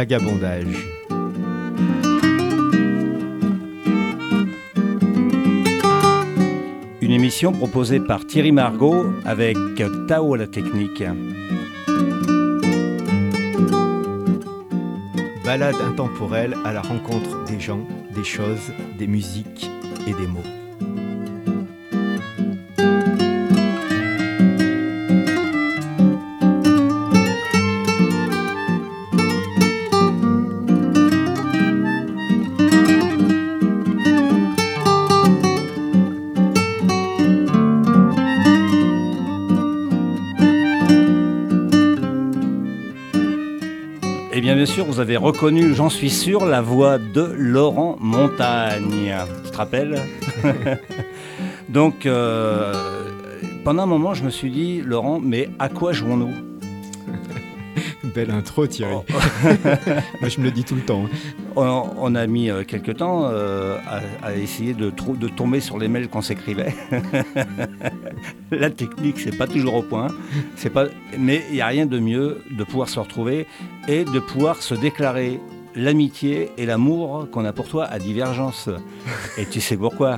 Vagabondage. Une émission proposée par Thierry Margot avec Tao à la technique. Balade intemporelle à la rencontre des gens, des choses, des musiques et des mots. Bien sûr, vous avez reconnu, j'en suis sûr, la voix de Laurent Montagne. Tu te rappelles? Donc, pendant un moment, je me suis dit, Laurent, mais à quoi jouons-nous? Belle intro, Thierry. Oh. Moi, je me le dis tout le temps. On a mis quelques temps à essayer de tomber sur les mails qu'on s'écrivait. La technique, c'est pas toujours au point. Mais il n'y a rien de mieux de pouvoir se retrouver et de pouvoir se déclarer l'amitié et l'amour qu'on a pour toi à Divergence. Et tu sais pourquoi.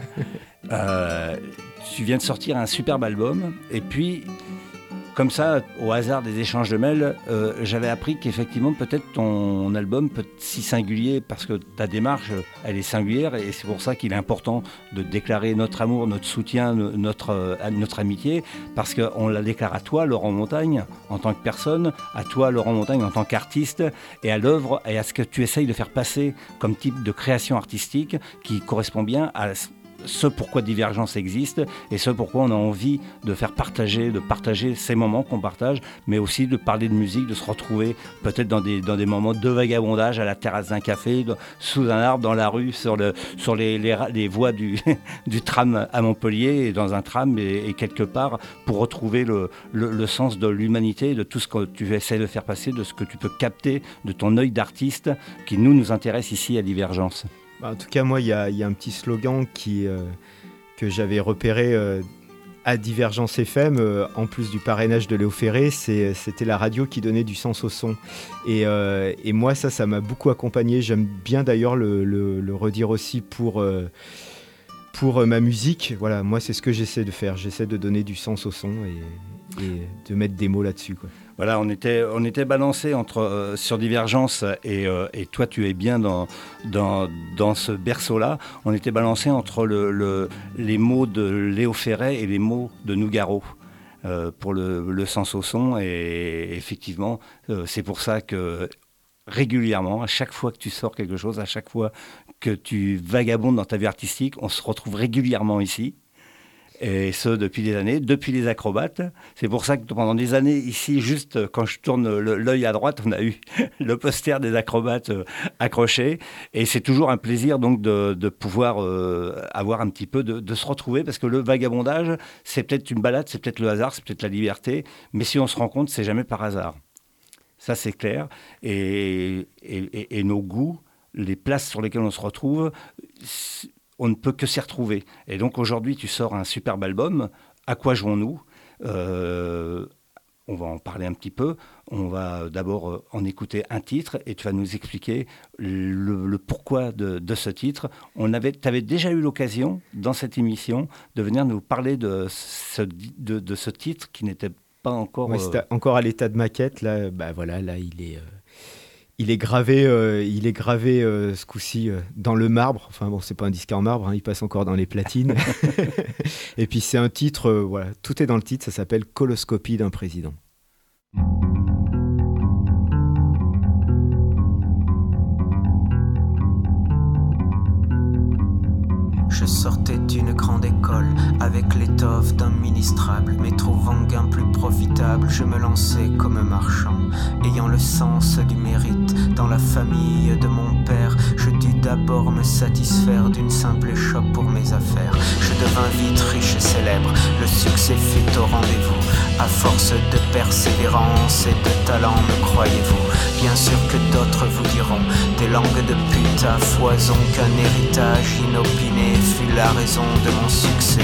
Tu viens de sortir un superbe album et puis... Comme ça, au hasard des échanges de mails, j'avais appris qu'effectivement, peut-être ton album peut être si singulier parce que ta démarche, elle est singulière et c'est pour ça qu'il est important de déclarer notre amour, notre soutien, notre amitié parce qu'on la déclare à toi, Laurent Montagne, en tant que personne, à toi, Laurent Montagne, en tant qu'artiste et à l'œuvre et à ce que tu essayes de faire passer comme type de création artistique qui correspond bien à ce pourquoi Divergence existe et ce pourquoi on a envie de faire partager ces moments qu'on partage, mais aussi de parler de musique, de se retrouver peut-être dans des moments de vagabondage à la terrasse d'un café, sous un arbre, dans la rue, sur les voies du tram à Montpellier et dans un tram et quelque part pour retrouver le sens de l'humanité, de tout ce que tu essaies de faire passer, de ce que tu peux capter de ton œil d'artiste qui nous intéresse ici à Divergence. En tout cas, moi, il y a un petit slogan que j'avais repéré à Divergence FM, en plus du parrainage de Léo Ferré, c'était la radio qui donnait du sens au son. Et moi, ça m'a beaucoup accompagné. J'aime bien d'ailleurs le redire aussi pour ma musique. Voilà, moi, c'est ce que j'essaie de faire. J'essaie de donner du sens au son et de mettre des mots là-dessus, quoi. Voilà, on était balancé sur Divergence et toi tu es bien dans ce berceau-là. On était balancé entre les mots de Léo Ferré et les mots de Nougaro pour le sens au son. Et effectivement, c'est pour ça que régulièrement, à chaque fois que tu sors quelque chose, à chaque fois que tu vagabondes dans ta vie artistique, on se retrouve régulièrement ici. Et ce, depuis des années, depuis les acrobates. C'est pour ça que pendant des années, ici, juste quand je tourne l'œil à droite, on a eu le poster des acrobates accroché. Et c'est toujours un plaisir donc de pouvoir avoir un petit peu de se retrouver. Parce que le vagabondage, c'est peut-être une balade, c'est peut-être le hasard, c'est peut-être la liberté. Mais si on se rend compte, c'est jamais par hasard. Ça, c'est clair. Et nos goûts, les places sur lesquelles on se retrouve... on ne peut que s'y retrouver. Et donc aujourd'hui, tu sors un superbe album. À quoi jouons-nous ? On va en parler un petit peu. On va d'abord en écouter un titre et tu vas nous expliquer le pourquoi de ce titre. Tu avais déjà eu l'occasion, dans cette émission, de venir nous parler de ce titre qui n'était pas encore... Ouais, c'était encore à l'état de maquette. Là, voilà, là il est gravé ce coup-ci dans le marbre. Enfin bon, c'est pas un disque en marbre, hein, il passe encore dans les platines. Et puis c'est un titre, voilà, tout est dans le titre, ça s'appelle Coloscopie d'un président. Je sortais d'une grande école avec l'étoffe d'un ministrable, mais trouvant gain plus profitable, je me lançais comme marchand. Ayant le sens du mérite dans la famille de mon père, je dus d'abord me satisfaire d'une simple échoppe pour mes affaires. Je devins vite riche et célèbre, le succès fut au rendez-vous. À force de persévérance et de talent, me croyez-vous? Bien sûr que d'autres vous diront des langues de pute à foison, qu'un héritage inopiné fut la raison de mon succès.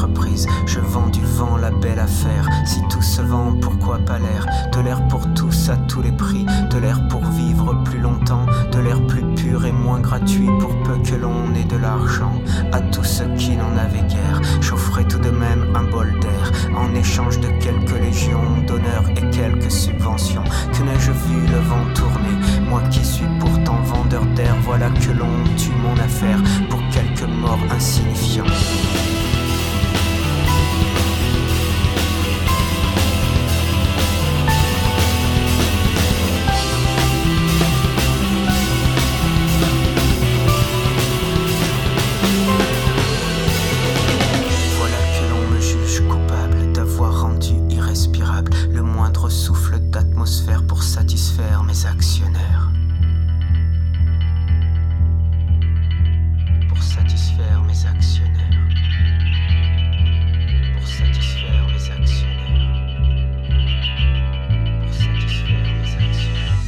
entreprise. Je vends du vent, la belle affaire. Si tout se vend, pourquoi pas l'air? De l'air pour tous à tous les prix. De l'air pour vivre plus longtemps. De l'air plus pur et moins gratuit pour peu que l'on ait de l'argent. À tous ceux qui n'en avaient guère, j'offrais tout de même un bol d'air en échange de quelques légions d'honneur et quelques subventions. Que n'ai-je vu le vent tourner, moi qui suis pourtant vendeur d'air. Voilà que l'on tue mon affaire pour quelques morts insignifiants. Souffle d'atmosphère pour satisfaire mes actionnaires. Pour satisfaire mes actionnaires. Pour satisfaire mes actionnaires. Pour satisfaire mes actionnaires.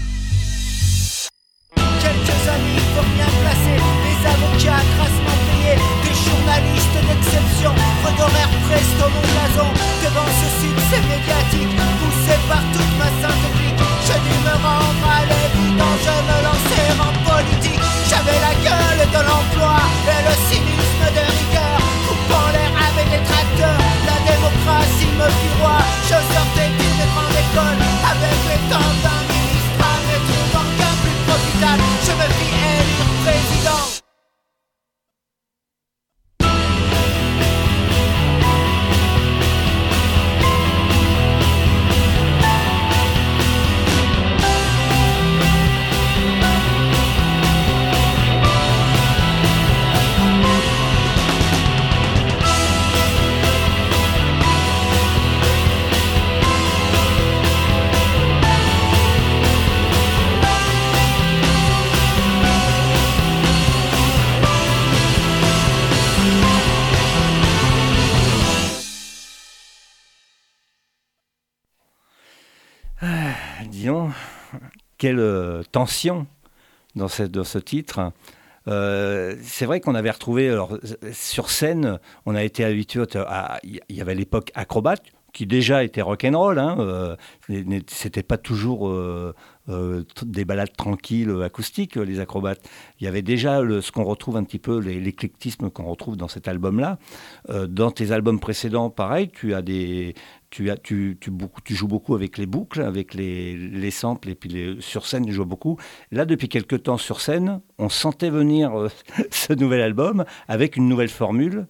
Quelques amis pour bien placés, des avocats grassement payés, des journalistes d'exception, d'horaires presto mon blason, devant ce succès médiatique, poussé par toute ma synthétique. J'ai dû me rendre à l'évident, je me lançais en politique. J'avais la gueule de l'emploi et le cynisme de rigueur, coupant l'air avec des tracteurs, la démocratie me fit roi. Je sortais d'une grande école avec les temps d'un ministre, mais trouvant qu'un plus profitable, je me fis élire président. Disons, quelle tension dans ce titre. C'est vrai qu'on avait retrouvé, alors, sur scène, on a été habitué à... Il y avait l'époque Acrobat, qui déjà était rock'n'roll, hein, c'était pas toujours des balades tranquilles, acoustiques, les Acrobates. Il y avait déjà ce qu'on retrouve un petit peu, l'éclectisme qu'on retrouve dans cet album-là. Dans tes albums précédents, pareil, tu joues beaucoup avec les boucles, avec les samples, et puis sur scène, tu joues beaucoup. Là, depuis quelques temps sur scène, on sentait venir ce nouvel album avec une nouvelle formule.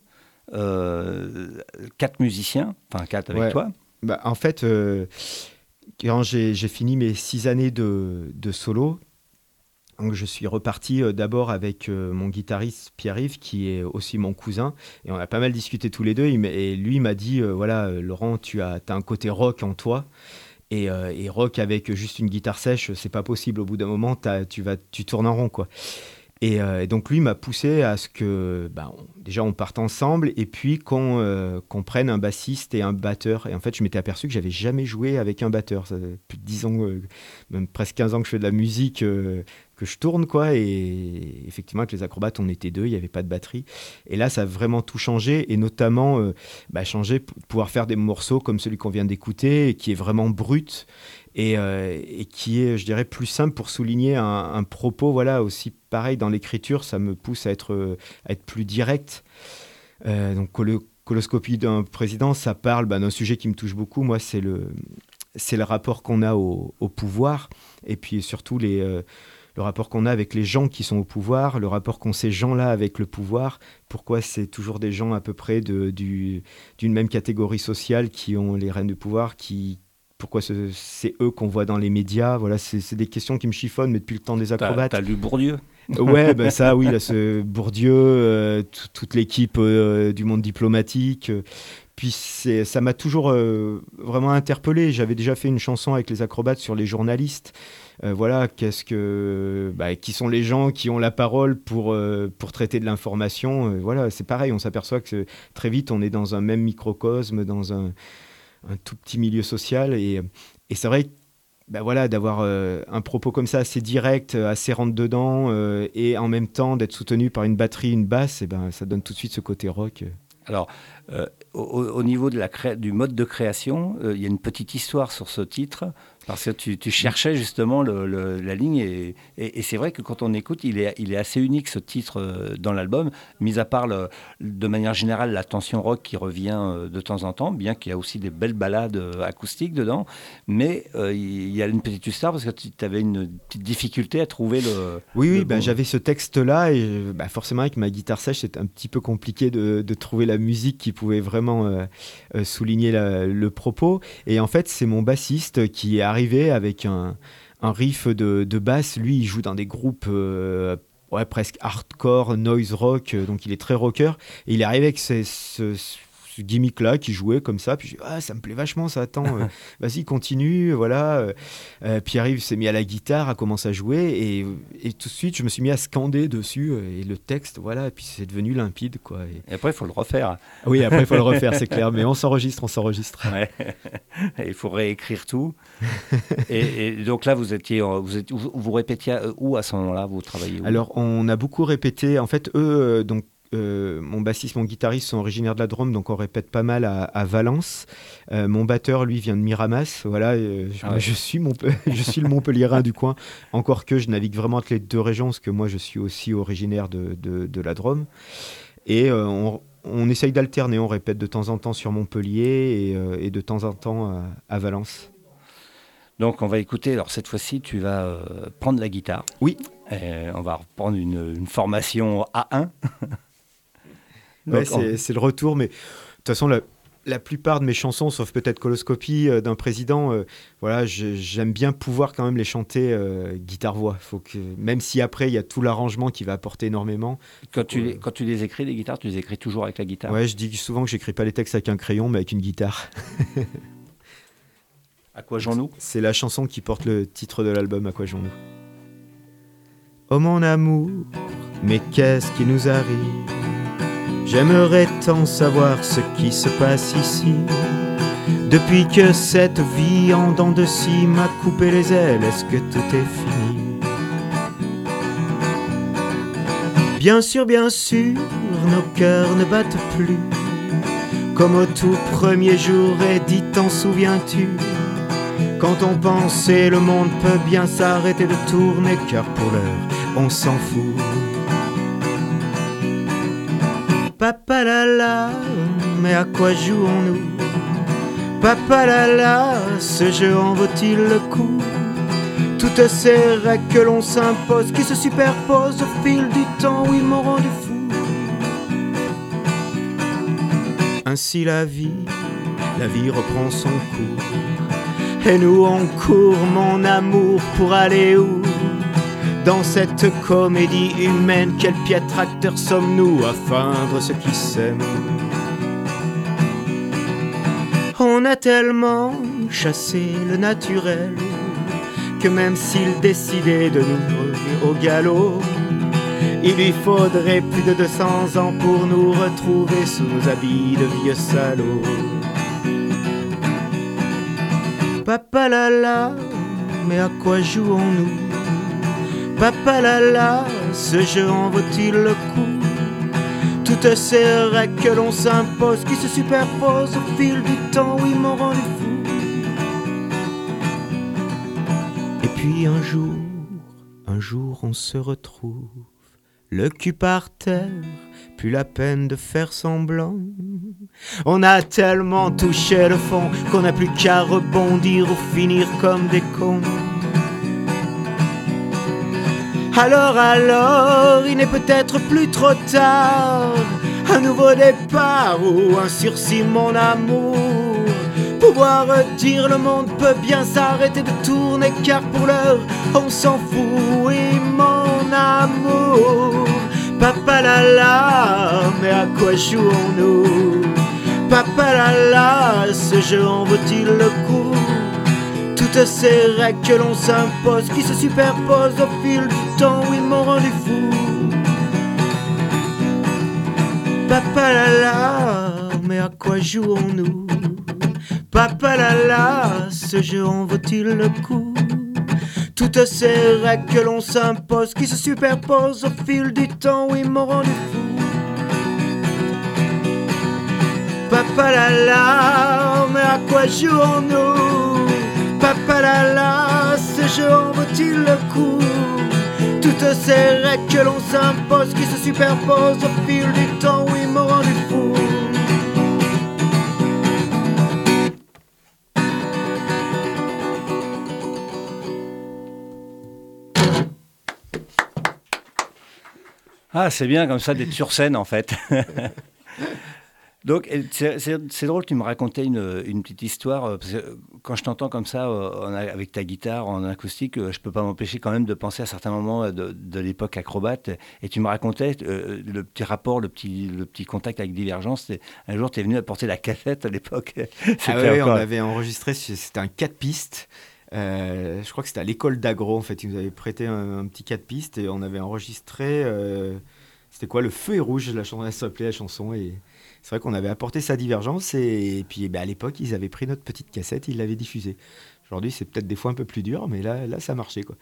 4 musiciens, enfin 4 avec toi. Bah, en fait, quand j'ai fini mes 6 années de solo, donc je suis reparti d'abord avec mon guitariste Pierre-Yves, qui est aussi mon cousin, et on a pas mal discuté tous les deux, et lui il m'a dit, voilà Laurent, tu as un côté rock en toi, et rock avec juste une guitare sèche, c'est pas possible, au bout d'un moment tu tournes en rond, quoi. Et donc lui m'a poussé à ce que déjà on parte ensemble et puis qu'on prenne un bassiste et un batteur. Et en fait je m'étais aperçu que j'avais jamais joué avec un batteur. Ça fait plus de 10 ans, même presque 15 ans que je fais de la musique, que je tourne, quoi. Et effectivement avec les Acrobates on était 2, il n'y avait pas de batterie. Et là ça a vraiment tout changé, et notamment changé pour pouvoir faire des morceaux comme celui qu'on vient d'écouter, qui est vraiment brut. Et qui est, je dirais, plus simple pour souligner un propos, voilà, aussi pareil dans l'écriture, ça me pousse à être plus direct. Donc Coloscopie d'un président, ça parle d'un sujet qui me touche beaucoup, moi, c'est le rapport qu'on a au pouvoir, et puis surtout le rapport qu'on a avec les gens qui sont au pouvoir, le rapport qu'ont ces gens-là avec le pouvoir, pourquoi c'est toujours des gens à peu près d'une même catégorie sociale qui ont les rênes de pouvoir, pourquoi c'est eux qu'on voit dans les médias. Voilà, c'est des questions qui me chiffonnent, mais depuis le temps des Acrobates. T'as lu Bourdieu? Ouais, ça, oui, là, ce Bourdieu, toute l'équipe du monde diplomatique. Puis ça m'a toujours vraiment interpellé. J'avais déjà fait une chanson avec les Acrobates sur les journalistes. Voilà, qui sont les gens qui ont la parole pour traiter de l'information. Voilà, c'est pareil, on s'aperçoit que très vite, on est dans un même microcosme, dans un tout petit milieu social, et c'est vrai d'avoir un propos comme ça assez direct, assez rentre-dedans, et en même temps d'être soutenu par une batterie, une basse, ça donne tout de suite ce côté rock. Alors, au niveau de du mode de création, il y a une petite histoire sur ce titre, parce que tu cherchais justement la ligne, et c'est vrai que quand on écoute, il est assez unique ce titre dans l'album, mis à part de manière générale la tension rock qui revient de temps en temps, bien qu'il y a aussi des belles ballades acoustiques dedans, mais il y a une petite histoire parce que tu avais une petite difficulté à trouver le... Oui, j'avais ce texte-là, et forcément avec ma guitare sèche, c'était un petit peu compliqué de trouver la musique qui pouvait vraiment souligner le propos. Et en fait, c'est mon bassiste qui est arrivé avec un riff de basse. Lui, il joue dans des groupes presque hardcore, noise rock, donc il est très rocker. Et il est arrivé avec ce gimmick-là qui jouait comme ça. Puis ça me plaît vachement, ça. Attends, vas-y, continue, voilà. Pierre-Yves s'est mis à la guitare, a commencé à jouer, et tout de suite, je me suis mis à scander dessus, et le texte, voilà, et puis c'est devenu limpide, quoi. Et après, il faut le refaire. Oui, après, il faut le refaire, c'est clair, mais on s'enregistre. Ouais. Il faut réécrire tout. et donc là, vous répétiez où à ce moment-là, vous travaillez où? Alors, on a beaucoup répété. En fait, eux, donc, mon bassiste, mon guitariste sont originaires de la Drôme, donc on répète pas mal à Valence. Mon batteur, lui, vient de Miramas. Voilà, je suis le Montpellierin du coin. Encore que je navigue vraiment entre les deux régions, parce que moi, je suis aussi originaire de la Drôme. Et on essaye d'alterner. On répète de temps en temps sur Montpellier et de temps en temps à Valence. Donc on va écouter, alors cette fois-ci tu vas prendre la guitare. Oui. On va reprendre une formation A1. Ouais, c'est le retour, mais de toute façon la plupart de mes chansons, sauf peut-être Coloscopie d'un président, voilà, j'aime bien pouvoir quand même les chanter guitare-voix. Faut que, même si après il y a tout l'arrangement qui va apporter énormément. Quand tu les écris, les guitares, tu les écris toujours avec la guitare? Ouais, je dis souvent que j'écris pas les textes avec un crayon, mais avec une guitare. À quoi jouons-nous? C'est la chanson qui porte le titre de l'album, À quoi jouons-nous. Oh mon amour, mais qu'est-ce qui nous arrive? J'aimerais tant savoir ce qui se passe ici. Depuis que cette vie en dents de scie m'a coupé les ailes, est-ce que tout est fini? Bien sûr, nos cœurs ne battent plus comme au tout premier jour, et dis t'en souviens-tu? Quand on pensait le monde peut bien s'arrêter de tourner, car pour l'heure on s'en fout. Papa la la, mais à quoi jouons-nous? Papa la la, ce jeu en vaut-il le coup? Toutes ces règles que l'on s'impose, qui se superposent au fil du temps, oui, m'ont rendu fou. Ainsi la vie reprend son cours. Et nous on court, mon amour, pour aller où? Dans cette comédie humaine, quel piètre acteur sommes-nous à feindre ceux qui s'aiment? On a tellement chassé le naturel que même s'il décidait de nous revenir au galop, il lui faudrait plus de 200 ans pour nous retrouver sous nos habits de vieux salauds. Papa la la, mais à quoi jouons-nous? Papa la la, ce jeu en vaut-il le coup? Toutes ces règles que l'on s'impose, qui se superposent au fil du temps, oui, m'ont rendu fou. Et puis un jour on se retrouve, le cul par terre, plus la peine de faire semblant. On a tellement touché le fond qu'on n'a plus qu'à rebondir ou finir comme des cons. Alors, il n'est peut-être plus trop tard. Un nouveau départ ou un sursis, mon amour. Pouvoir dire le monde peut bien s'arrêter de tourner, car pour l'heure, on s'en fout, oui, mon amour. Papa la la, mais à quoi jouons-nous? Papa la la, ce jeu en vaut-il le coup? Toutes ces règles que l'on s'impose, qui se superposent au fil du temps, oui, m'ont rendu fou. Papa la la, mais à quoi jouons-nous? Papa la la, ce jeu en vaut-il le coup? Toutes ces règles que l'on s'impose, qui se superposent au fil du temps, oui, m'ont rendu fou. Papa la la, mais à quoi jouons-nous? Papa la la, ce jeu en vaut-il le coup? Toutes ces règles que l'on s'impose, qui se superposent au fil du temps, oui, m'ont rendu fou. Ah, c'est bien comme ça d'être sur scène, en fait. Donc, c'est drôle, tu me racontais une petite histoire, parce que quand je t'entends comme ça, avec ta guitare en acoustique, je ne peux pas m'empêcher quand même de penser à certains moments de l'époque acrobate. Et tu me racontais le petit rapport, le petit contact avec Divergence. Un jour, tu es venu apporter la cassette à l'époque. Ah oui, on avait enregistré, c'était un 4 pistes. Je crois que c'était à l'école d'agro, en fait. Ils nous avaient prêté un petit 4 pistes et on avait enregistré. C'était quoi? Le feu est rouge, la chanson, elle s'appelait la chanson. Et c'est vrai qu'on avait apporté sa Divergence. Et puis à l'époque, ils avaient pris notre petite cassette, ils l'avaient diffusée. Aujourd'hui, c'est peut-être des fois un peu plus dur, mais là ça marchait, quoi.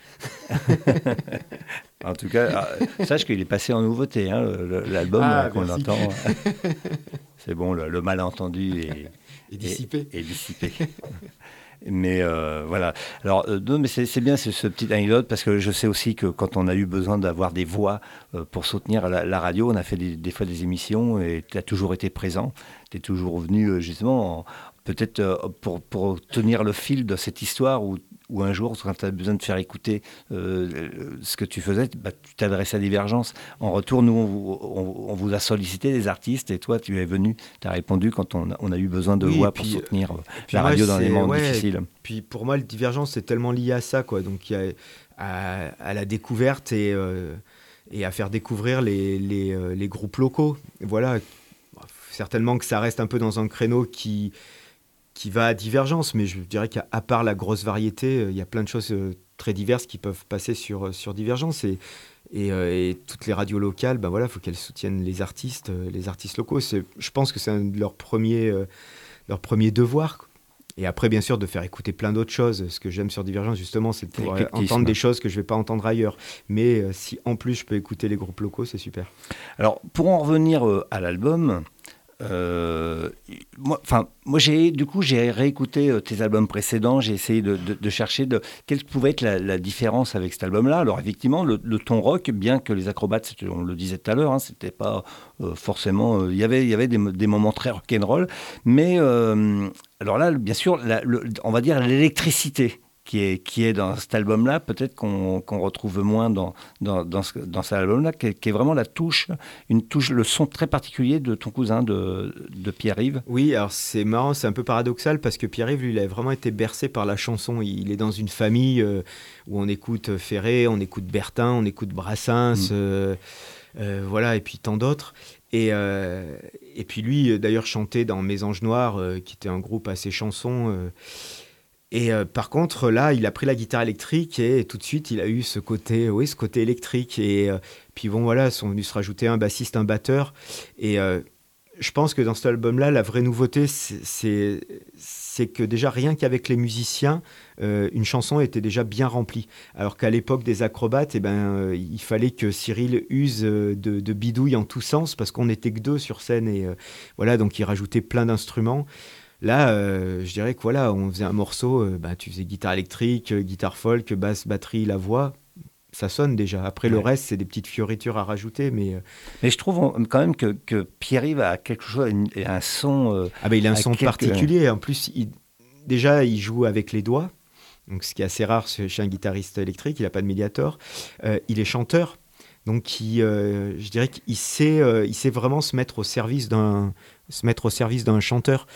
En tout cas, sache qu'il est passé en nouveauté, hein, l'album qu'on entend. C'est bon, le malentendu est dissipé. Est dissipé. Mais voilà. Alors, non, mais c'est bien ce petit anecdote, parce que je sais aussi que quand on a eu besoin d'avoir des voix pour soutenir la radio, on a fait des fois des émissions et tu as toujours été présent. Tu es toujours venu justement, peut-être pour tenir le fil de cette histoire où un jour, quand tu as besoin de faire écouter ce que tu faisais, tu t'adressais à Divergence. En retour, nous, on vous a sollicité, les artistes, et toi, tu es venu, tu as répondu quand on a eu besoin de voix pour soutenir la radio dans les moments difficiles. Puis pour moi, le Divergence, c'est tellement lié à ça, quoi. Donc, il y a à la découverte et à faire découvrir les groupes locaux. Voilà. Certainement que ça reste un peu dans un créneau qui va à Divergence, mais je dirais qu'à part la grosse variété, il y a plein de choses très diverses qui peuvent passer sur Divergence. Et toutes les radios locales, voilà, faut qu'elles soutiennent les artistes locaux. Je pense que c'est un de leur premier devoir. Et après, bien sûr, de faire écouter plein d'autres choses. Ce que j'aime sur Divergence, justement, c'est de pouvoir entendre des choses que je ne vais pas entendre ailleurs. Mais si en plus je peux écouter les groupes locaux, c'est super. Alors, pour en revenir à l'album... moi j'ai réécouté tes albums précédents, j'ai essayé de chercher quelle pouvait être la différence avec cet album-là. Alors effectivement, le ton rock, bien que les acrobates, on le disait tout à l'heure, c'était pas forcément... Il y avait des moments très rock'n'roll, mais alors là, bien sûr, on va dire l'électricité qui est dans cet album-là, peut-être qu'on retrouve moins dans cet album-là, qui est vraiment le son très particulier de ton cousin, de Pierre-Yves. Oui, alors c'est marrant, c'est un peu paradoxal, parce que Pierre-Yves, lui, il a vraiment été bercé par la chanson. Il est dans une famille où on écoute Ferré, on écoute Bertin, on écoute Brassens, voilà, et puis tant d'autres. Et puis lui, d'ailleurs, chantait dans Mes Anges Noirs, qui était un groupe assez chanson. Et par contre, là, il a pris la guitare électrique et tout de suite, il a eu ce côté électrique. Et puis bon, voilà, sont venus se rajouter un bassiste, un batteur. Et je pense que dans cet album-là, la vraie nouveauté, c'est que déjà, rien qu'avec les musiciens, une chanson était déjà bien remplie. Alors qu'à l'époque des acrobates, il fallait que Cyril use de bidouilles en tous sens, parce qu'on n'était que deux sur scène. Et voilà, donc il rajoutait plein d'instruments. Là, je dirais que voilà, on faisait un morceau, tu faisais guitare électrique, guitare folk, basse, batterie, la voix, ça sonne déjà. Après, le reste, c'est des petites fioritures à rajouter, mais je trouve quand même que Pierre-Yves a quelque chose, un son... il a un son particulier. En plus, il joue avec les doigts, donc ce qui est assez rare chez un guitariste électrique, il n'a pas de médiator. Il est chanteur, donc je dirais qu'il sait vraiment se mettre au service d'un chanteur.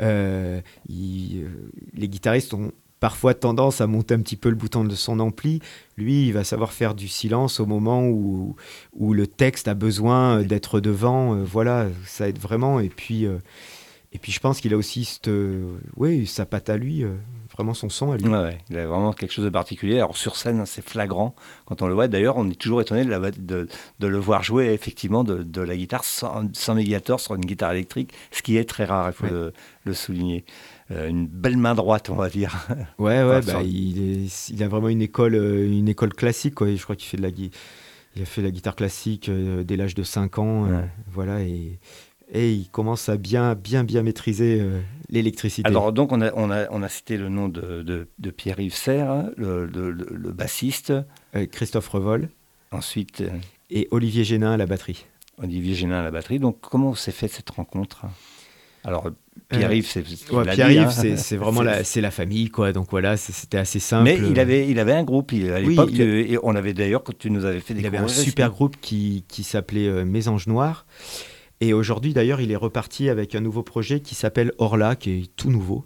Les guitaristes ont parfois tendance à monter un petit peu le bouton de son ampli. Lui, il va savoir faire du silence au moment où le texte a besoin d'être devant. Voilà, ça aide vraiment. Et puis je pense qu'il a aussi sa patte à lui, vraiment son son à lui. Ouais, il a vraiment quelque chose de particulier. Alors sur scène, c'est flagrant quand on le voit. D'ailleurs, on est toujours étonné de le voir jouer effectivement de la guitare sans médiator sur une guitare électrique, ce qui est très rare, il faut le souligner. Une belle main droite, on va dire. Ouais, il a vraiment une école classique, quoi. Je crois qu'il fait il a fait de la guitare classique dès l'âge de 5 ans. Voilà, et et il commence à bien maîtriser l'électricité. Alors donc on a cité le nom de Pierre-Yves Serre, le bassiste. Christophe Revol. Ensuite... Et Olivier Génin à la batterie. Olivier Génin à la batterie. Donc comment s'est faite cette rencontre ? Alors Pierre-Yves, Pierre-Yves, c'est vraiment c'est la famille, quoi. Donc voilà, c'était assez simple. Mais il avait un groupe à l'époque. Et on avait d'ailleurs, quand tu nous avais fait découvrir. Il avait un super groupe qui s'appelait Mésange Noir. Et aujourd'hui, d'ailleurs, il est reparti avec un nouveau projet qui s'appelle Orla, qui est tout nouveau.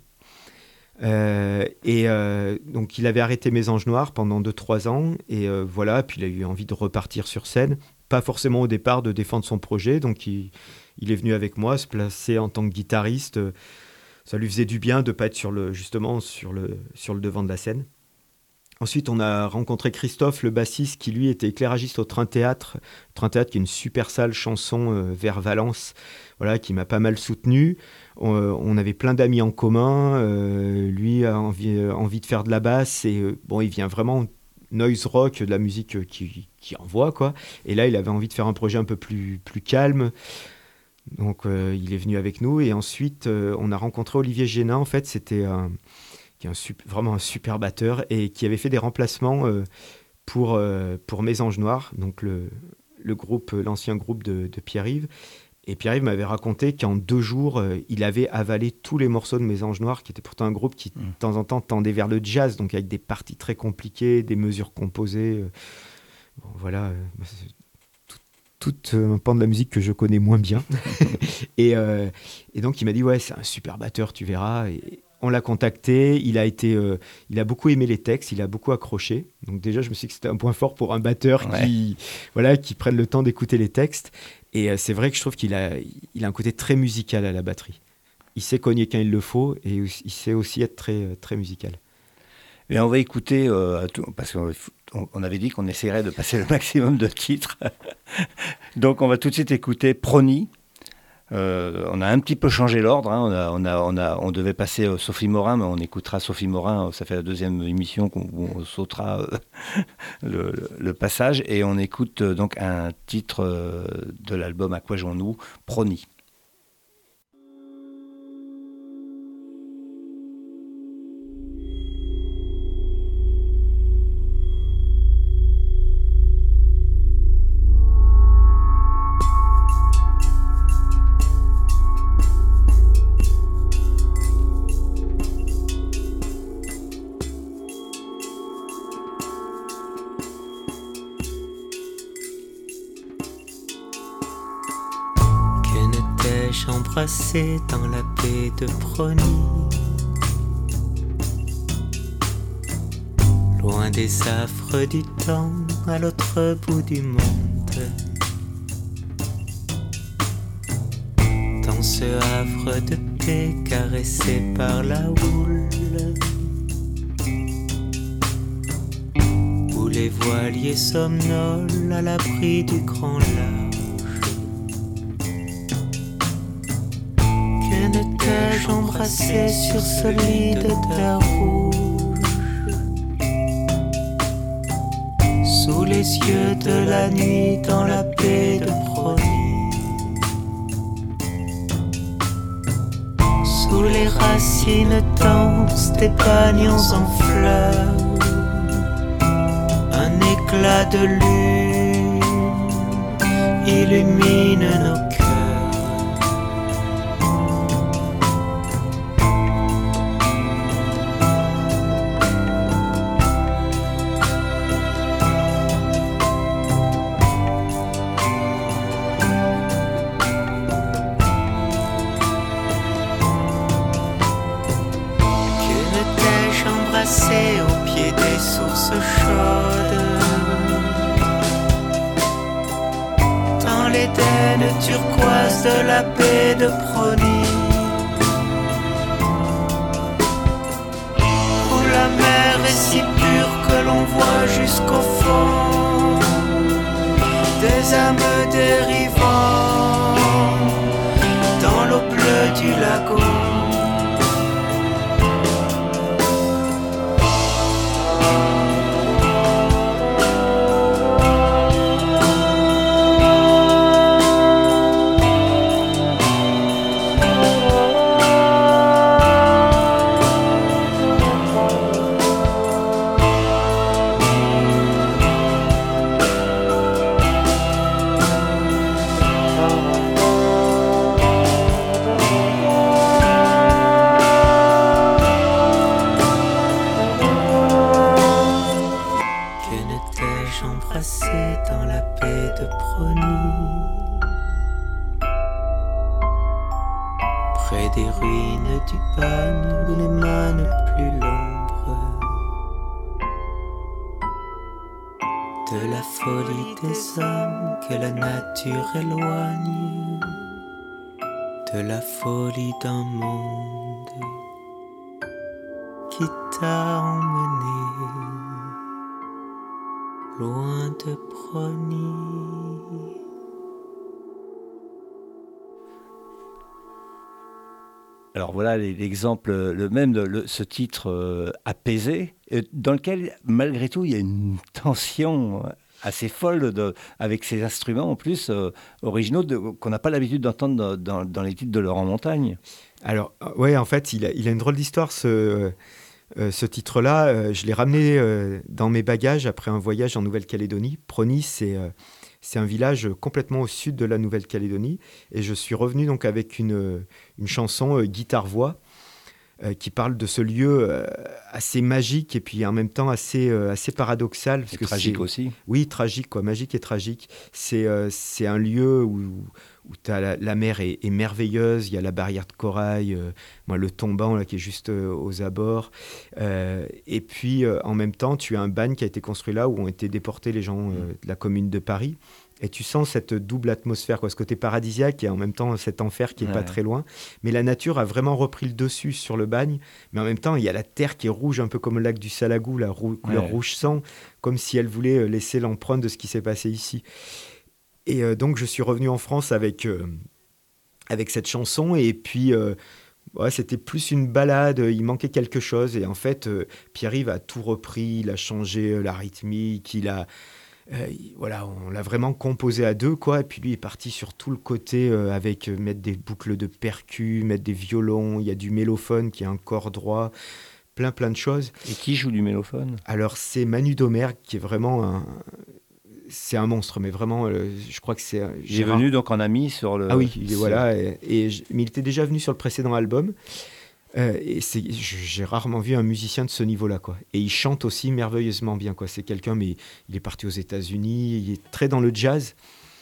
Donc, il avait arrêté Mésange Noir pendant 2-3 ans. Et voilà, puis il a eu envie de repartir sur scène. Pas forcément au départ de défendre son projet. Donc, il est venu avec moi, se placer en tant que guitariste. Ça lui faisait du bien de ne pas être sur le devant de la scène. Ensuite, on a rencontré Christophe, le bassiste, qui lui était éclairagiste au Train Théâtre. Train Théâtre, qui est une super salle chanson vers Valence, voilà, qui m'a pas mal soutenu. On avait plein d'amis en commun. Lui a envie de faire de la basse. Et il vient vraiment noise rock, de la musique qui envoie, quoi. Et là, il avait envie de faire un projet un peu plus calme. Donc, il est venu avec nous. Et ensuite, on a rencontré Olivier Génin. En fait, c'était qui est vraiment un super batteur et qui avait fait des remplacements pour Mésange Noir, donc l'ancien groupe de Pierre-Yves. Et Pierre-Yves m'avait raconté qu'en 2 jours, il avait avalé tous les morceaux de Mésange Noir, qui était pourtant un groupe qui, de temps en temps, tendait vers le jazz, donc avec des parties très compliquées, des mesures composées. Voilà, tout un pan de la musique que je connais moins bien. et donc, il m'a dit, ouais, c'est un super batteur, tu verras. Et on l'a contacté, il a beaucoup aimé les textes, il a beaucoup accroché. Donc déjà, je me suis dit que c'était un point fort pour un batteur qui prenne le temps d'écouter les textes. Et c'est vrai que je trouve qu'il a un côté très musical à la batterie. Il sait cogner quand il le faut et il sait aussi être très, très musical. Et on va écouter, parce qu'on avait dit qu'on essaierait de passer le maximum de titres. Donc on va tout de suite écouter Prony. On a un petit peu changé l'ordre, hein. On devait passer Sophie Morin, mais on écoutera Sophie Morin, ça fait la 2e émission où on sautera le passage, et on écoute donc un titre de l'album À quoi jouons-nous, Prony. Embrassé dans la baie de Prony, loin des affres du temps, à l'autre bout du monde. Dans ce havre de paix caressé par la houle, où les voiliers somnolent à l'abri du grand large. T'ai-je embrassé sur ce lit de terre rouge, sous les yeux de la nuit dans la baie de Prony, sous les racines denses des pagnons en fleurs, un éclat de lune illumine nos cœurs. Au pied des sources chaudes, dans l'Éden turquoise de la baie de Prony, où la mer est si pure que l'on voit jusqu'au fond des âmes dérivant dans l'eau bleue du lagon. et des ruines du bagne d'où n'émane plus l'ombre de la folie des hommes que la nature éloigne, de la folie d'un monde qui t'a emmené loin de Brony. Alors voilà l'exemple, le même de ce titre apaisé, dans lequel malgré tout il y a une tension assez folle avec ces instruments en plus originaux qu'on n'a pas l'habitude d'entendre dans les titres de Laurent Montagne. Alors ouais, en fait il a une drôle d'histoire ce titre-là. Je l'ai ramené dans mes bagages après un voyage en Nouvelle-Calédonie. Brony, c'est un village complètement au sud de la Nouvelle-Calédonie. Et je suis revenu donc avec une chanson guitare-voix qui parle de ce lieu assez magique et puis en même temps assez paradoxal. Parce et que tragique aussi. Oui, tragique, quoi, magique et tragique. C'est un lieu où la mer est merveilleuse, il y a la barrière de corail, le tombant là, qui est juste aux abords. Et puis en même temps, tu as un bagne qui a été construit là où ont été déportés les gens de la commune de Paris. Et tu sens cette double atmosphère, quoi, ce côté paradisiaque et en même temps cet enfer qui n'est pas très loin. Mais la nature a vraiment repris le dessus sur le bagne. Mais en même temps, il y a la terre qui est rouge, un peu comme le lac du Salagou, la couleur rouge sang, comme si elle voulait laisser l'empreinte de ce qui s'est passé ici. Et donc, je suis revenu en France avec cette chanson. Et puis, c'était plus une balade. Il manquait quelque chose. Et en fait, Pierre-Yves a tout repris. Il a changé la rythmique. On l'a vraiment composé à deux, quoi. Et puis lui est parti sur tout le côté avec mettre des boucles de percus, mettre des violons. Il y a du mélophone qui est un corps droit, plein de choses. Et qui joue du mélophone ? Alors c'est Manu Domergue qui est vraiment c'est un monstre, mais vraiment, je crois que c'est. Il est venu donc en ami sur le. Ah oui, voilà. Mais il était déjà venu sur le précédent album. J'ai rarement vu un musicien de ce niveau-là, quoi. Et il chante aussi merveilleusement bien, quoi. C'est quelqu'un, mais il est parti aux États-Unis, il est très dans le jazz.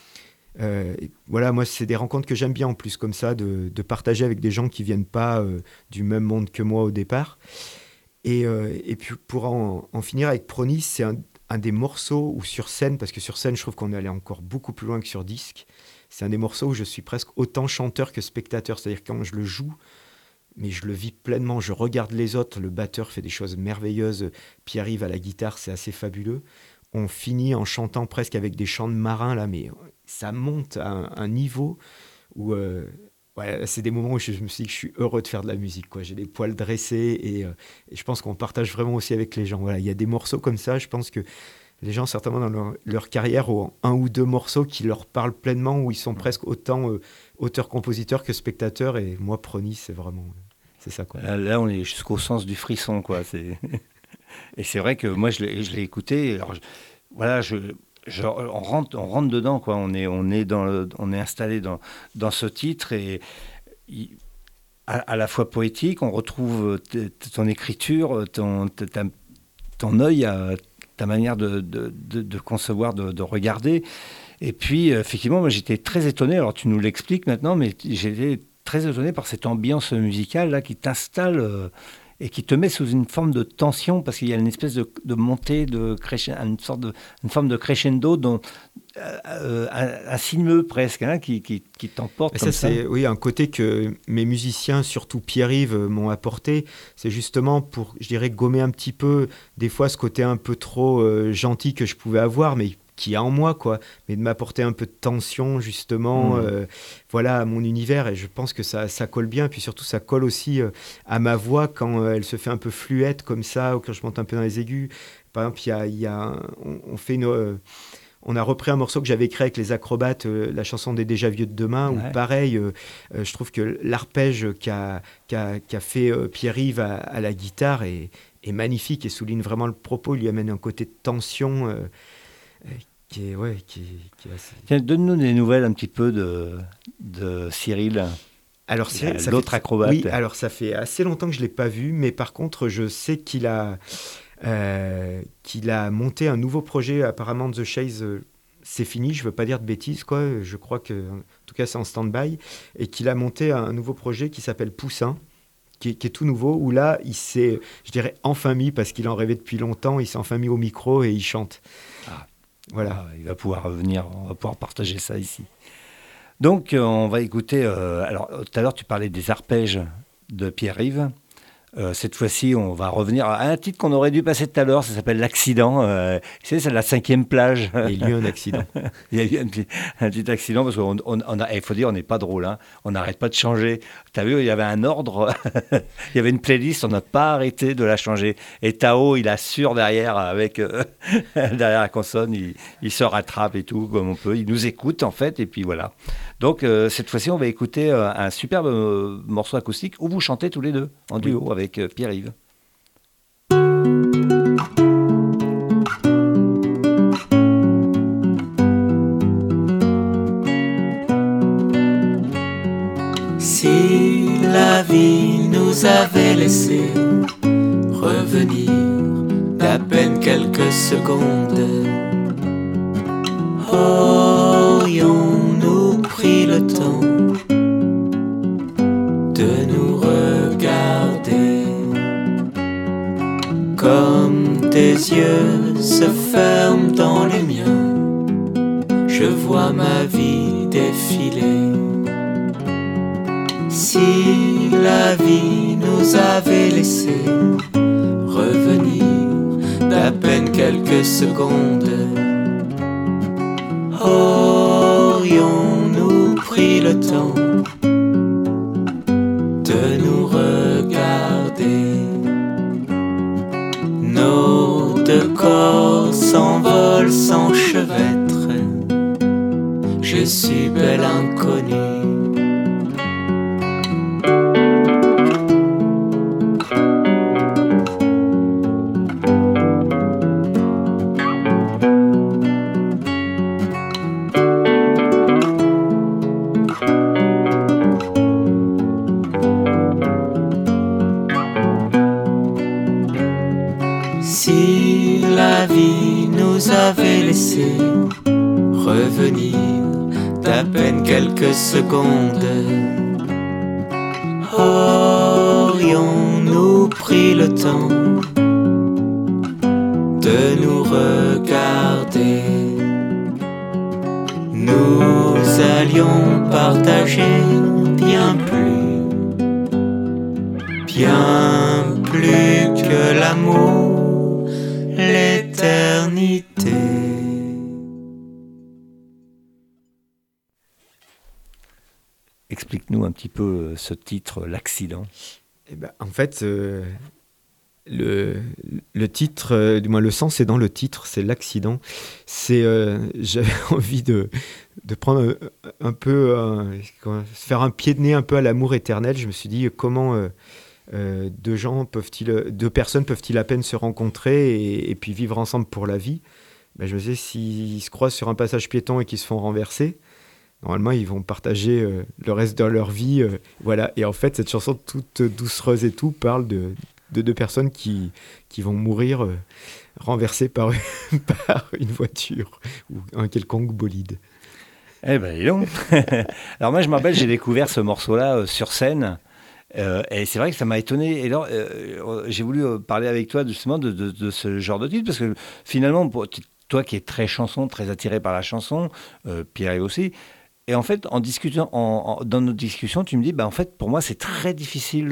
Moi, c'est des rencontres que j'aime bien en plus, comme ça, de partager avec des gens qui viennent pas du même monde que moi au départ. Et puis pour en finir avec Brony, c'est un des morceaux où sur scène, parce que sur scène, je trouve qu'on est allé encore beaucoup plus loin que sur disque. C'est un des morceaux où je suis presque autant chanteur que spectateur, c'est-à-dire quand je le joue. Mais je le vis pleinement, je regarde les autres, le batteur fait des choses merveilleuses, Pierre-Yves à la guitare, c'est assez fabuleux. On finit en chantant presque avec des chants de marins, là, mais ça monte à un niveau où... c'est des moments où je me suis dit que je suis heureux de faire de la musique, quoi. J'ai les poils dressés et je pense qu'on partage vraiment aussi avec les gens. Voilà, il y a des morceaux comme ça, je pense que les gens, certainement dans leur carrière, ont un ou deux morceaux qui leur parlent pleinement, où ils sont presque autant auteurs-compositeurs que spectateurs. Et moi, Brony, c'est vraiment... C'est ça, quoi. Là, on est jusqu'au sens du frisson, quoi. Et c'est vrai que moi, je l'ai écouté. Alors, on rentre dedans, quoi. On est installé dans ce titre et à la fois poétique. On retrouve ton écriture, ton œil, ta manière de concevoir, de regarder. Et puis, effectivement, moi, j'étais très étonné. Alors, tu nous l'expliques maintenant, mais j'étais très étonné par cette ambiance musicale là qui t'installe et qui te met sous une forme de tension parce qu'il y a une espèce de montée, une forme de crescendo, un sinueux presque, hein, qui t'emporte comme ça. C'est un côté que mes musiciens, surtout Pierre-Yves, m'ont apporté. C'est justement pour, je dirais, gommer un petit peu des fois ce côté un peu trop gentil que je pouvais avoir, mais qui est en moi, quoi, mais de m'apporter un peu de tension, justement, à mon univers, et je pense que ça colle bien, et puis surtout, ça colle aussi à ma voix quand elle se fait un peu fluette, comme ça, ou quand je monte un peu dans les aigus. Par exemple, on a repris un morceau que j'avais écrit avec les Acrobates, la chanson des Déjà Vieux de Demain, où pareil, je trouve que l'arpège qu'a fait Pierre-Yves à la guitare est magnifique, et souligne vraiment le propos, il lui amène un côté de tension qui est assez... Tiens, donne-nous des nouvelles un petit peu de Cyril. Alors, l'autre acrobate. Oui, alors ça fait assez longtemps que je ne l'ai pas vu, mais par contre, je sais qu'il a monté un nouveau projet, apparemment The Chase c'est fini, je veux pas dire de bêtises, quoi. Je crois que, en tout cas, c'est en stand-by, et qu'il a monté un nouveau projet qui s'appelle Poussin, qui est tout nouveau, où là, il s'est, je dirais, enfin mis, parce qu'il en rêvait depuis longtemps, il s'est enfin mis au micro et il chante. Voilà. Il va pouvoir revenir, on va pouvoir partager ça ici. Donc, on va écouter. Alors, tout à l'heure, tu parlais des arpèges de Pierre-Yves. Cette fois-ci, on va revenir à un titre qu'on aurait dû passer tout à l'heure. Ça s'appelle L'Accident. C'est la 5e plage. Il y a eu un accident. Il y a eu un petit accident parce qu'il faut dire, on n'est pas drôle. Hein. On n'arrête pas de changer. Tu as vu, il y avait un ordre. Il y avait une playlist. On n'a pas arrêté de la changer. Et Tao, il assure derrière avec derrière la console. Il se rattrape et tout comme on peut. Il nous écoute en fait. Et puis voilà. Donc cette fois-ci, on va écouter un superbe morceau acoustique où vous chantez tous les deux en duo avec Pierre-Yves. Si la vie nous avait laissé revenir d'à peine quelques secondes, aurions-nous pris le temps de nous regarder comme tes yeux se ferment dans les miens? Je vois ma vie défiler. Si la vie nous avait laissé revenir d'à peine quelques secondes, aurions-nous pris le temps de nous regarder? Nos deux corps s'envolent, s'enchevêtrent. Je suis belle inconnue. Si la vie nous avait laissé revenir d'à peine quelques secondes, aurions-nous pris le temps de nous regarder? Nous allions partager bien plus que l'amour, l'éternité. Explique-nous un petit peu ce titre, L'Accident. Eh ben, en fait, le titre, du moins le sens est dans le titre, c'est l'accident. J'avais envie de prendre un peu, faire un pied de nez un peu à l'amour éternel. Je me suis dit comment deux personnes peuvent-ils à peine se rencontrer et puis vivre ensemble pour la vie. Ben, je me disais, s'ils se croisent sur un passage piéton et qu'ils se font renverser, normalement, ils vont partager le reste de leur vie. Voilà. Et en fait, cette chanson toute doucereuse et tout parle de deux personnes qui vont mourir renversées par une voiture ou un quelconque bolide. Eh ben, dis donc. Alors moi, je me rappelle, j'ai découvert ce morceau-là sur scène. Et c'est vrai que ça m'a étonné. Et alors, j'ai voulu parler avec toi justement de ce genre de titre, parce que finalement, toi qui es très chanson, très attiré par la chanson, Pierre aussi. Et en fait, en discutant, dans nos discussions, tu me dis, en fait, pour moi, c'est très difficile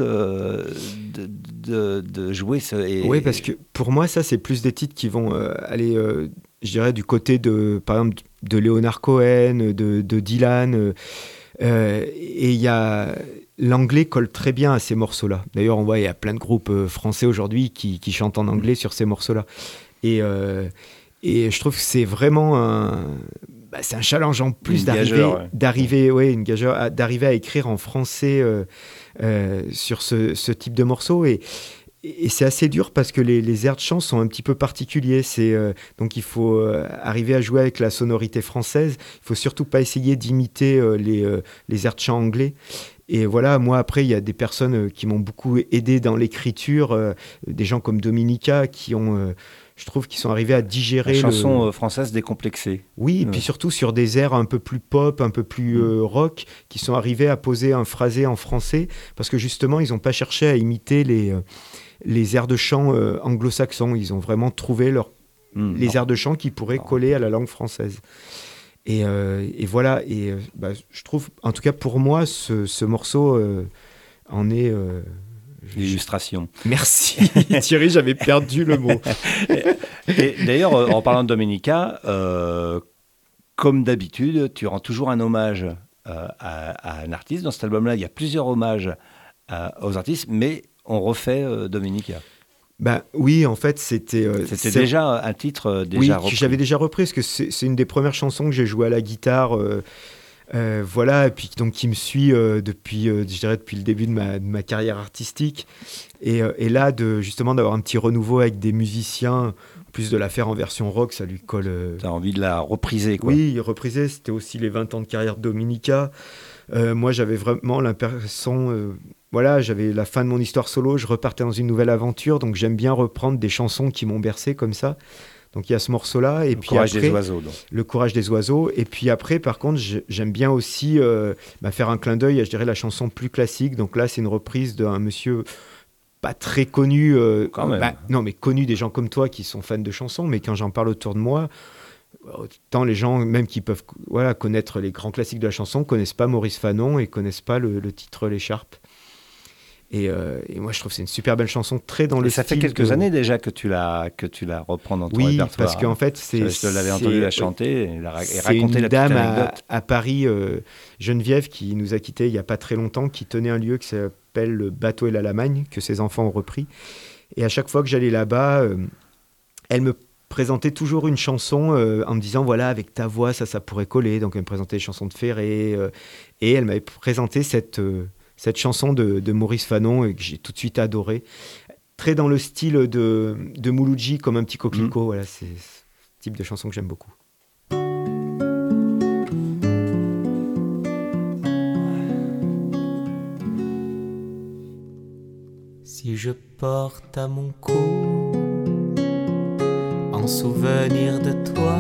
de jouer Oui, parce que pour moi, ça, c'est plus des titres qui vont aller, je dirais, du côté par exemple, de Leonard Cohen, de Dylan. Et il y a... L'anglais colle très bien à ces morceaux-là. D'ailleurs, on voit, il y a plein de groupes français aujourd'hui qui chantent en anglais sur ces morceaux-là. Et je trouve que c'est vraiment c'est un challenge en plus d'arriver à écrire en français sur ce type de morceaux. Et c'est assez dur parce que les airs de chant sont un petit peu particuliers. Donc il faut arriver à jouer avec la sonorité française. Il ne faut surtout pas essayer d'imiter les airs de chant anglais. Et voilà, moi après, il y a des personnes qui m'ont beaucoup aidé dans l'écriture, des gens comme Dominica qui ont, je trouve, qui sont arrivés à digérer la chanson française décomplexée. Oui, et puis surtout sur des airs un peu plus pop, un peu plus rock, qui sont arrivés à poser un phrasé en français, parce que justement, ils n'ont pas cherché à imiter les airs de chant anglo-saxons. Ils ont vraiment trouvé les airs de chant qui pourraient coller à la langue française. Et voilà, je trouve, en tout cas pour moi, ce morceau en est... L'illustration. Merci Thierry, j'avais perdu le mot. Et d'ailleurs, en parlant de Dominica, comme d'habitude, tu rends toujours un hommage à un artiste. Dans cet album-là, il y a plusieurs hommages aux artistes, mais on refait Dominica. Oui, en fait, c'était déjà un titre déjà repris. Oui, j'avais déjà repris, parce que c'est une des premières chansons que j'ai joué à la guitare. Voilà, et puis donc qui me suit depuis le début de ma carrière artistique. Et là, justement, d'avoir un petit renouveau avec des musiciens, en plus de la faire en version rock, ça lui colle. T'as envie de la repriser, quoi. Oui, repriser, c'était aussi les 20 ans de carrière de Dominica. Moi, j'avais vraiment l'impression... voilà, j'avais la fin de mon histoire solo, je repartais dans une nouvelle aventure, donc j'aime bien reprendre des chansons qui m'ont bercé comme ça. Donc il y a ce morceau-là. Et puis courage après, des oiseaux. Donc. Le courage des oiseaux. Et puis après, par contre, j'aime bien aussi faire un clin d'œil à, je dirais, la chanson plus classique. Donc là, c'est une reprise d'un monsieur pas très connu. Quand même. Non, mais connu des gens comme toi qui sont fans de chansons. Mais quand j'en parle autour de moi, autant les gens, même qui peuvent connaître les grands classiques de la chanson, connaissent pas Maurice Fanon et connaissent pas le titre L'écharpe. Et moi, je trouve que c'est une super belle chanson, très dans le style. Ça fait quelques années déjà que tu la reprends dans ton répertoire. Oui, parce qu'en fait, je te l'avais entendu la chanter et raconter la petite anecdote. C'est une dame à Paris, Geneviève, qui nous a quittés il n'y a pas très longtemps, qui tenait un lieu qui s'appelle le Bateau et la Lamagne, que ses enfants ont repris. Et à chaque fois que j'allais là-bas, elle me présentait toujours une chanson en me disant, voilà, avec ta voix, ça pourrait coller. Donc elle me présentait les chansons de Ferré. Et elle m'avait présenté cette chanson de Maurice Fanon que j'ai tout de suite adorée. Très dans le style de Mouloudji, comme un petit coquelicot. Voilà, c'est ce type de chanson que j'aime beaucoup. Si je porte à mon cou, en souvenir de toi,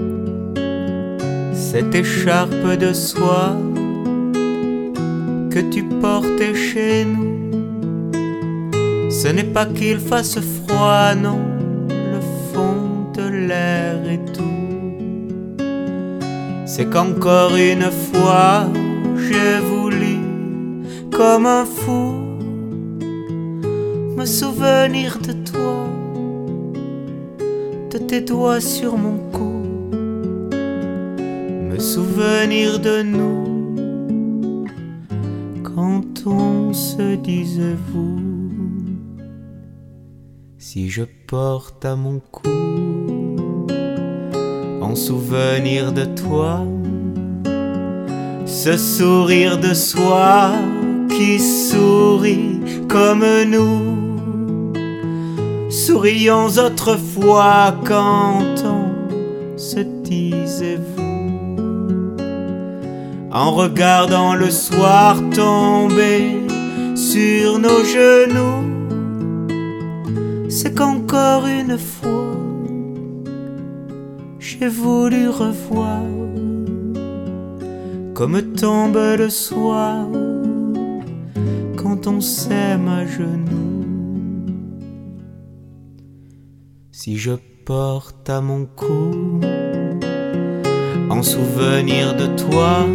cette écharpe de soie que tu portais chez nous, ce n'est pas qu'il fasse froid, non, le fond de l'air et tout. C'est qu'encore une fois, j'ai voulu, comme un fou, me souvenir de toi, de tes doigts sur mon cou, me souvenir de nous, quand on se disait vous. Si je porte à mon cou, en souvenir de toi, ce sourire de soie qui sourit comme nous, sourions autrefois quand on se disait vous, en regardant le soir tomber sur nos genoux. C'est qu'encore une fois, j'ai voulu revoir comme tombe le soir quand on s'aime à genoux. Si je porte à mon cou, en souvenir de toi,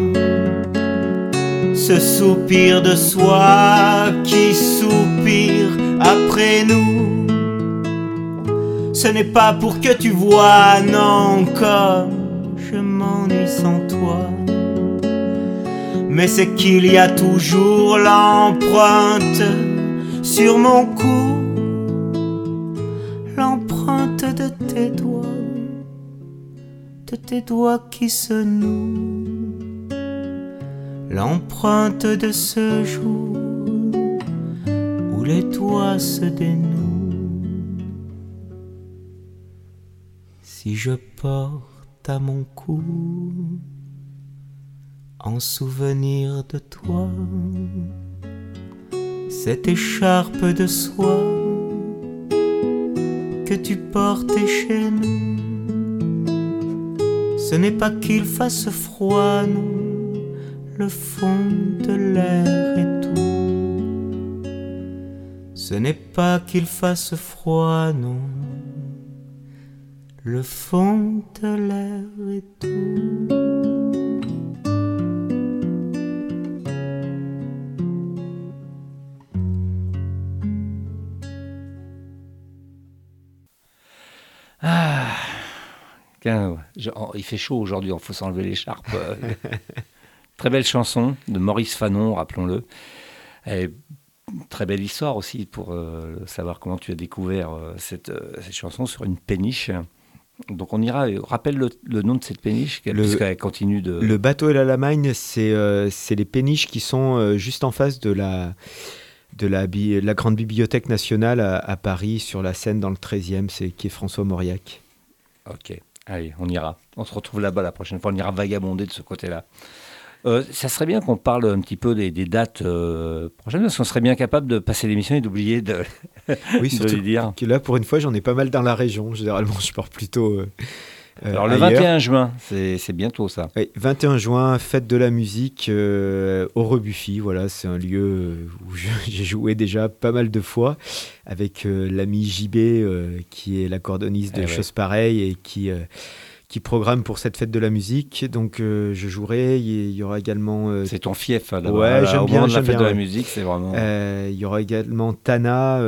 ce soupir de soie qui soupire après nous, ce n'est pas pour que tu vois, non, comme je m'ennuie sans toi, mais c'est qu'il y a toujours l'empreinte sur mon cou, l'empreinte de tes doigts qui se nouent, l'empreinte de ce jour où les doigts se dénouent. Si je porte à mon cou, en souvenir de toi. Cette écharpe de soie que tu portais chez nous, ce n'est pas qu'il fasse froid, non, le fond de l'air est tout. Ce n'est pas qu'il fasse froid, non, le fond de l'air est tout. Il fait chaud aujourd'hui, il faut s'enlever l'écharpe. Très belle chanson de Maurice Fanon, rappelons-le. Et très belle histoire aussi pour savoir comment tu as découvert cette chanson sur une péniche. Donc on ira, rappelle le nom de cette péniche, puisqu'elle continue de... Le bateau et la Lamagne, c'est les péniches qui sont juste en face de la grande bibliothèque nationale à Paris, sur la Seine, dans le 13e, qui est François Mauriac. Ok, allez, on ira. On se retrouve là-bas la prochaine fois, on ira vagabonder de ce côté-là. Ça serait bien qu'on parle un petit peu des dates prochaines, parce qu'on serait bien capable de passer l'émission et d'oublier de, oui, de les dire. Que là, pour une fois, j'en ai pas mal dans la région. Généralement, je pars plutôt alors, le ailleurs. 21 juin, c'est bientôt ça. Oui, 21 juin, fête de la musique au Rebuffy. Voilà, c'est un lieu où j'ai joué déjà pas mal de fois avec l'ami JB, qui est l'accordoniste de Choses Pareilles et qui programme pour cette fête de la musique. Donc je jouerai, il y aura également... c'est ton fief, là-bas. Ouais, j'aime bien. La fête de la musique, c'est vraiment... Il y aura également Tana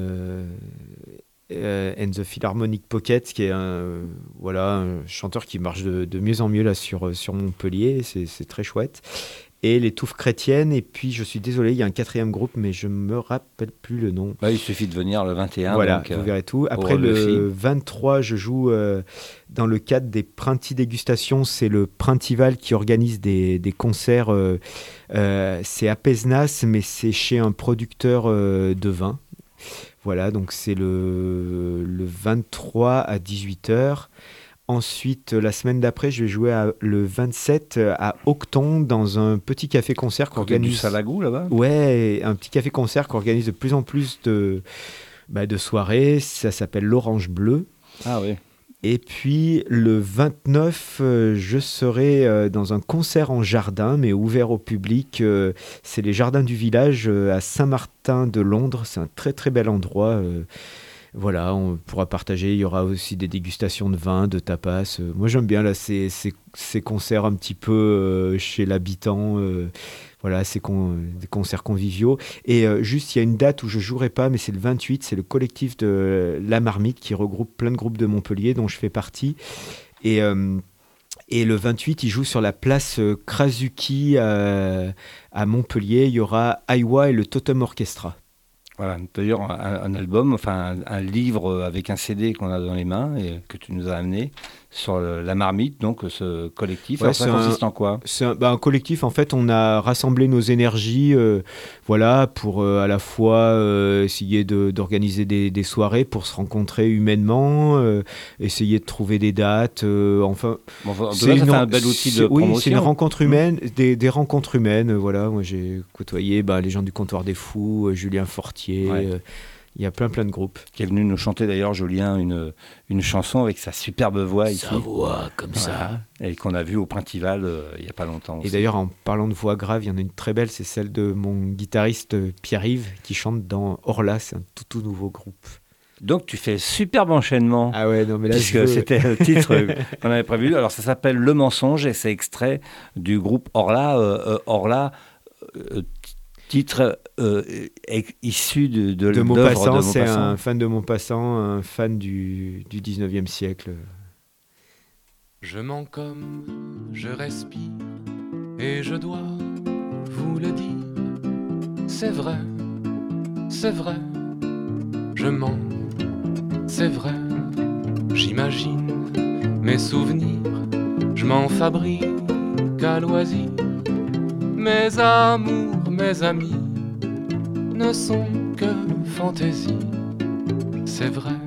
and the Philharmonic Pocket, qui est un chanteur qui marche de mieux en mieux là sur Montpellier. C'est très chouette. Et les Touffes Chrétiennes. Et puis, je suis désolé, il y a un 4e groupe, mais je ne me rappelle plus le nom. Il suffit de venir le 21. Voilà, donc, vous verrez tout. Après, le 23, je joue dans le cadre des Printi Dégustations. C'est le Printival qui organise des concerts. C'est à Pézenas, mais c'est chez un producteur de vin. Voilà, donc c'est le 23 à 18h. Ensuite, la semaine d'après, je vais jouer le 27 à Octon, dans un petit café-concert qu'organise... Du Salagou, là-bas ? Ouais, un petit café-concert qu'organise de plus en plus de soirées. Ça s'appelle l'Orange Bleu. Ah oui. Et puis, le 29, je serai dans un concert en jardin, mais ouvert au public. C'est les Jardins du Village à Saint-Martin de Londres. C'est un très, très bel endroit. Voilà, on pourra partager. Il y aura aussi des dégustations de vin, de tapas. Moi, j'aime bien là, ces concerts un petit peu chez l'habitant. Voilà, des concerts conviviaux. Et juste, il y a une date où je ne jouerai pas, mais c'est le 28. C'est le collectif de La Marmite qui regroupe plein de groupes de Montpellier, dont je fais partie. Et le 28, il joue sur la place Krasuki à Montpellier. Il y aura Aiwa et le Totem Orchestra. Voilà, d'ailleurs un album, enfin un livre avec un CD qu'on a dans les mains et que tu nous as amené sur La Marmite, donc ce collectif. Ouais, alors, ça consiste en quoi ? C'est un collectif, en fait, on a rassemblé nos énergies voilà, pour à la fois essayer d'organiser des soirées pour se rencontrer humainement, essayer de trouver des dates. C'est un bel outil de promotion. Oui, c'est une rencontre humaine, des rencontres humaines. Voilà, moi j'ai côtoyé les gens du Comptoir des Fous, Julien Fortier. Ouais. Il y a plein de groupes. Qui est venu nous chanter d'ailleurs, Julien, une chanson avec sa superbe voix ici. Sa voix comme ça. Et qu'on a vu au Printival il n'y a pas longtemps aussi. Et d'ailleurs, en parlant de voix grave, il y en a une très belle, c'est celle de mon guitariste Pierre-Yves qui chante dans Orla, c'est un tout nouveau groupe. Donc tu fais superbe enchènement. Ah ouais, non mais là puisque c'était le titre qu'on avait prévu. Alors ça s'appelle Le Mensonge et c'est extrait du groupe Orla. Orla, titre issu de Maupassant. C'est un fan de Maupassant, un fan du 19e siècle. Je mens comme je respire et je dois vous le dire. C'est vrai, je mens, c'est vrai. J'imagine mes souvenirs, je m'en fabrique à loisir. Mes amours, mes amis ne sont que fantaisie, c'est vrai.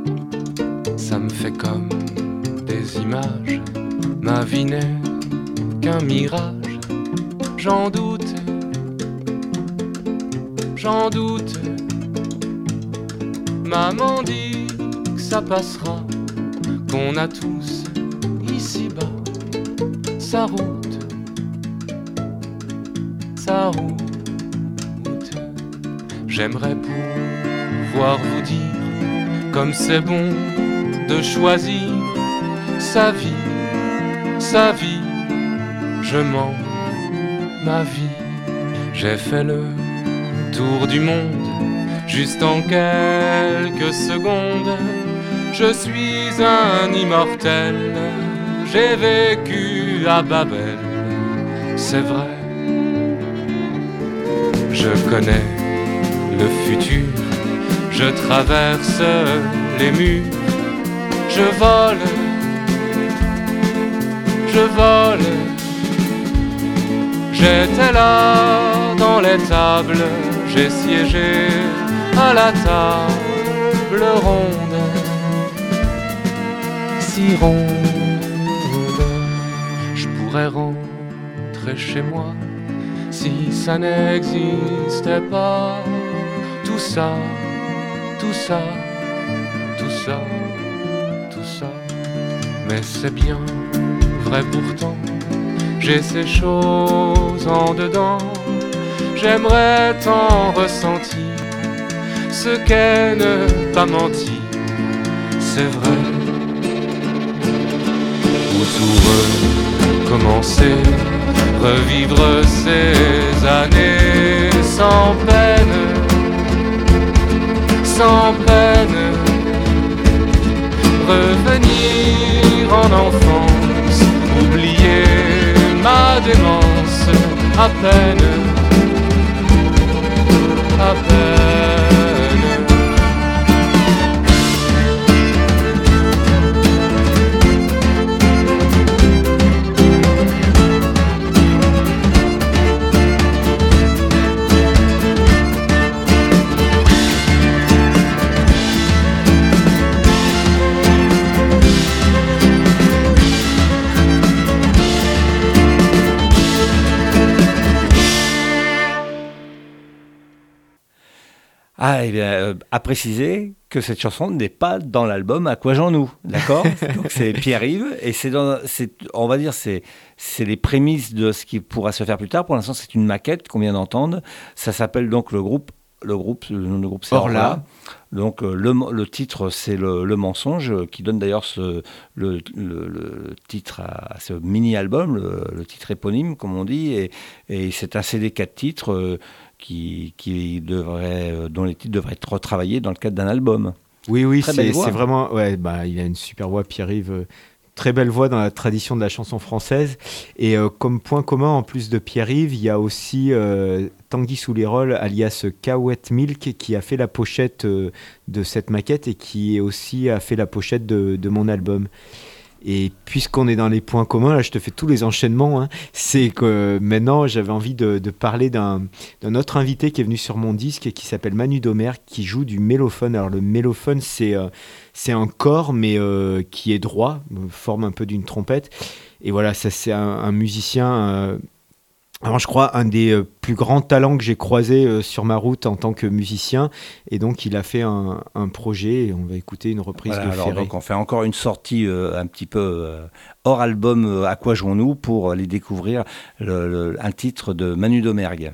Ça me fait comme des images, ma vie n'est qu'un mirage. J'en doute, j'en doute. Maman dit que ça passera, qu'on a tous ici-bas sa route, sa route. J'aimerais pouvoir vous dire comme c'est bon de choisir sa vie, sa vie. Je mens ma vie. J'ai fait le tour du monde juste en quelques secondes. Je suis un immortel, j'ai vécu à Babel, c'est vrai. Je connais le futur, je traverse les murs, je vole, je vole. J'étais là dans les tables, j'ai siégé à la table ronde, si ronde. Je pourrais rentrer chez moi si ça n'existait pas. Tout ça, tout ça, tout ça, tout ça. Mais c'est bien vrai pourtant, j'ai ces choses en dedans. J'aimerais tant ressentir ce qu'est ne pas mentir. C'est vrai. Où tout recommencer, revivre ces années sans peine, sans peine. Revenir en enfance, oublier ma démence, à peine, à peine. Ah, et bien, à préciser que cette chanson n'est pas dans l'album À quoi j'en nous, d'accord? Donc c'est Pierre-Yves, et on va dire, c'est les prémices de ce qui pourra se faire plus tard. Pour l'instant, c'est une maquette qu'on vient d'entendre. Ça s'appelle donc le nom du groupe, c'est Orla. Donc le titre, c'est le mensonge, qui donne d'ailleurs le titre à ce mini-album, le titre éponyme, comme on dit, et c'est un CD 4 titres dont les titres devraient être retravaillés dans le cadre d'un album. Oui, c'est vraiment... Ouais, il a une super voix, Pierre-Yves. Très belle voix dans la tradition de la chanson française. Et comme point commun, en plus de Pierre-Yves, il y a aussi Tanguy Souliérol, alias Cahouette Milk, qui a fait la pochette de cette maquette et qui aussi a fait la pochette de mon album. Et puisqu'on est dans les points communs, là je te fais tous les enchaînements, hein, c'est que maintenant j'avais envie de parler d'un autre invité qui est venu sur mon disque et qui s'appelle Manu Domer, qui joue du mélophone. Alors le mélophone c'est un corps mais qui est droit, forme un peu d'une trompette. Et voilà, ça c'est un musicien... Alors, je crois un des plus grands talents que j'ai croisé sur ma route en tant que musicien, et donc il a fait un projet et on va écouter une reprise de Ferré. Donc on fait encore une sortie un petit peu hors album À quoi jouons-nous pour aller découvrir un titre de Manu Domergue.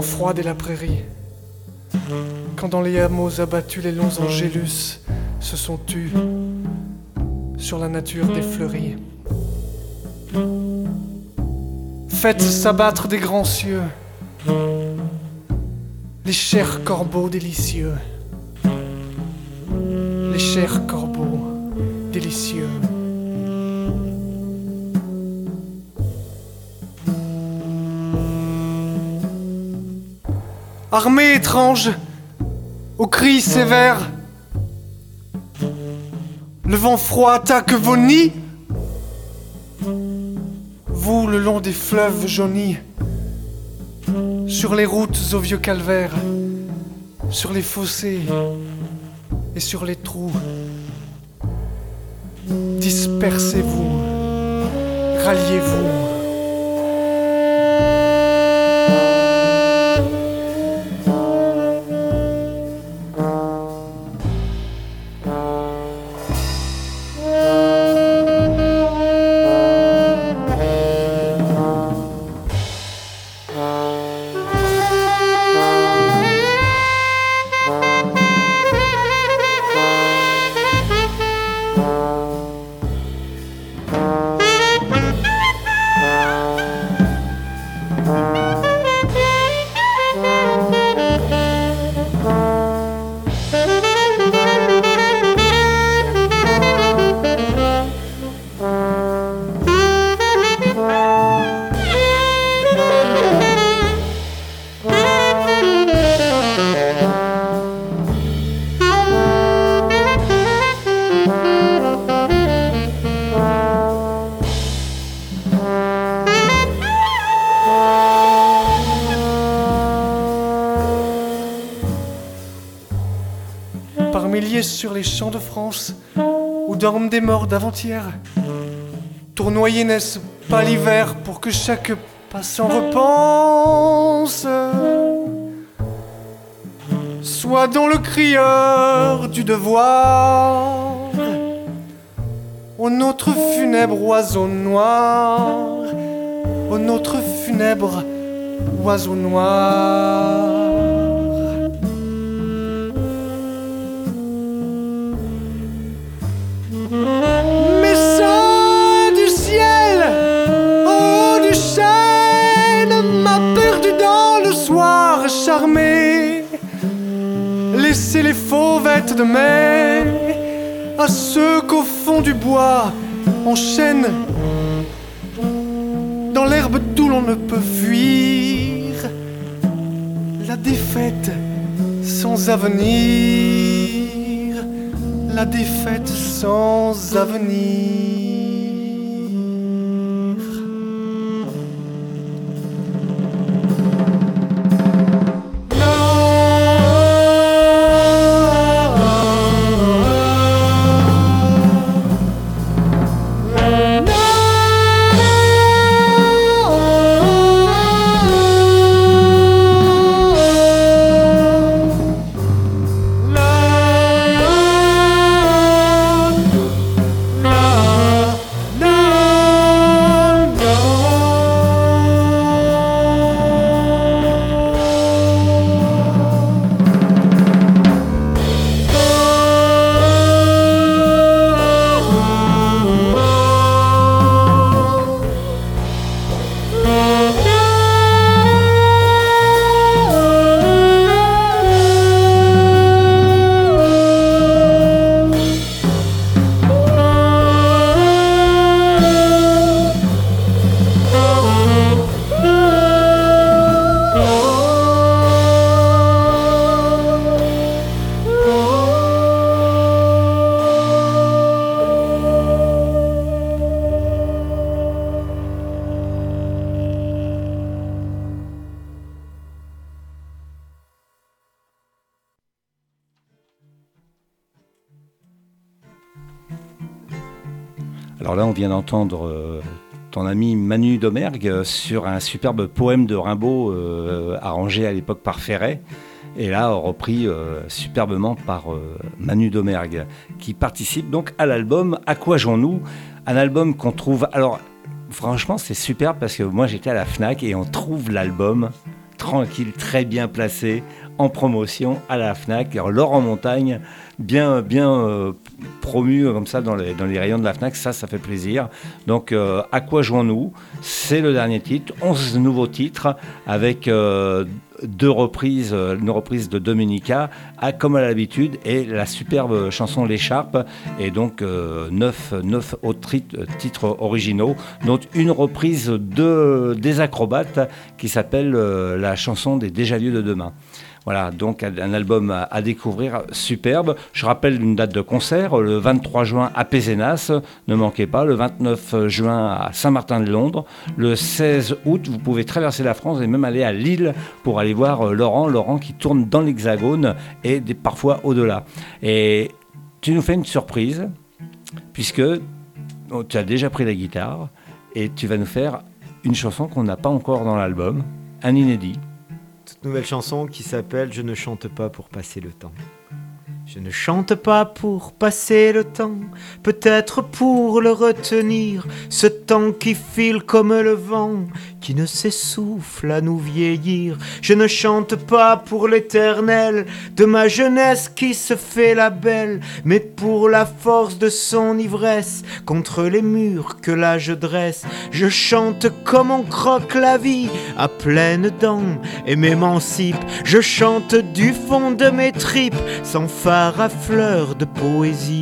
froide est la prairie. Quand dans les hameaux abattus les longs angélus se sont tus sur la nature des fleuries. Faites s'abattre des grands cieux les chers corbeaux délicieux, les chers corbeaux délicieux. Armée étrange, aux cris sévères, le vent froid attaque vos nids. Vous, le long des fleuves jaunis, sur les routes aux vieux calvaires, sur les fossés et sur les trous, dispersez-vous, ralliez-vous. Sur les champs de France, où dorment des morts d'avant-hier, tournoyer n'est-ce pas l'hiver pour que chaque passant repense? Soit dans le crieur du devoir, au nôtre funèbre oiseau noir, au nôtre funèbre oiseau noir. Charmé, laissez les fauvettes de mai à ceux qu'au fond du bois enchaînent dans l'herbe d'où l'on ne peut fuir la défaite sans avenir, la défaite sans avenir. Alors là, on vient d'entendre ton ami Manu Domergue sur un superbe poème de Rimbaud arrangé à l'époque par Ferret, et là repris superbement par Manu Domergue, qui participe donc à l'album À quoi jouons-nous, un album qu'on trouve... Alors franchement, c'est superbe parce que moi j'étais à la Fnac et on trouve l'album tranquille, très bien placé, en promotion à la Fnac. Alors, Laurent Montagne, bien promu comme ça dans les rayons de la Fnac, ça fait plaisir. Donc, à quoi jouons-nous ? C'est le dernier titre, 11 nouveaux titres avec deux reprises, une reprise de Dominica, comme à l'habitude, et la superbe chanson L'écharpe, et donc 9 autres titres originaux, dont une reprise des Acrobates qui s'appelle la chanson des Déjà Lieux de demain. Voilà, donc un album à découvrir superbe. Je rappelle une date de concert, le 23 juin à Pézenas, ne manquez pas, le 29 juin à Saint-Martin-de-Londres, le 16 août, vous pouvez traverser la France et même aller à Lille pour aller voir Laurent qui tourne dans l'Hexagone et parfois au-delà. Et tu nous fais une surprise, puisque tu as déjà pris la guitare et tu vas nous faire une chanson qu'on n'a pas encore dans l'album, un inédit. Nouvelle chanson qui s'appelle « Je ne chante pas pour passer le temps ». Je ne chante pas pour passer le temps, peut-être pour le retenir, ce temps qui file comme le vent, qui ne s'essouffle à nous vieillir. Je ne chante pas pour l'éternel de ma jeunesse qui se fait la belle, mais pour la force de son ivresse contre les murs que l'âge dresse. Je chante comme on croque la vie à pleines dents et m'émancipe. Je chante du fond de mes tripes sans phare à fleurs de poésie.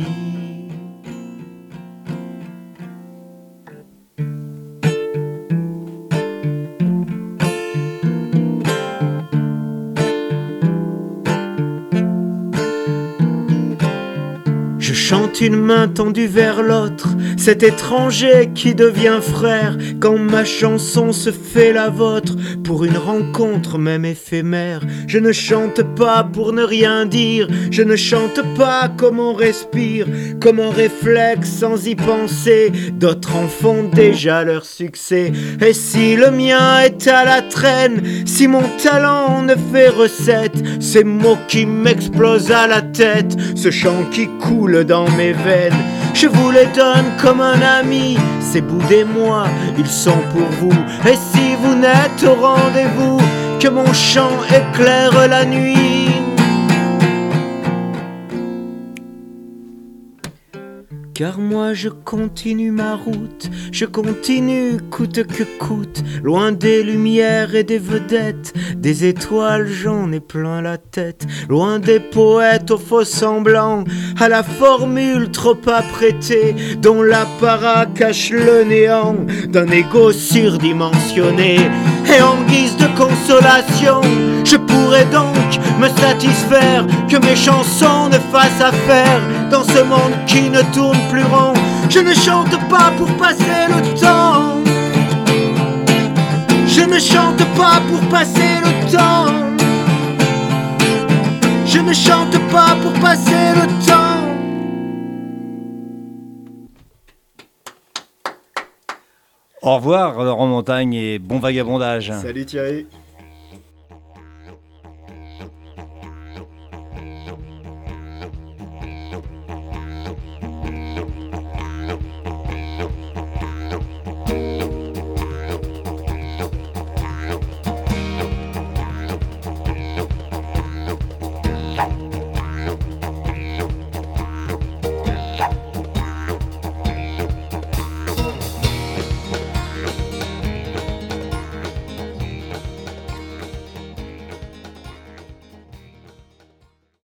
Je chante une main tendue vers l'autre, cet étranger qui devient frère, quand ma chanson se fait la vôtre, pour une rencontre même éphémère. Je ne chante pas pour ne rien dire, je ne chante pas comme on respire, comme un réflexe sans y penser, d'autres en font déjà leur succès. Et si le mien est à la traîne, si mon talent ne fait recette, ces mots qui m'explosent à la tête, ce chant qui coule dans mes veines, je vous les donne comme un ami, ces bouts des mois, ils sont pour vous. Et si vous n'êtes au rendez-vous, que mon chant éclaire la nuit. Car moi je continue ma route, je continue coûte que coûte, loin des lumières et des vedettes, des étoiles j'en ai plein la tête, loin des poètes aux faux semblants, à la formule trop apprêtée, dont l'apparat cache le néant d'un égo surdimensionné. Et en guise de consolation, je pourrais donc me satisfaire que mes chansons ne fassent affaire dans ce monde qui ne tourne plus rond. Je ne chante pas pour passer le temps, je ne chante pas pour passer le temps, je ne chante pas pour passer le temps. Au revoir Laurent Montagne et bon vagabondage. Salut Thierry.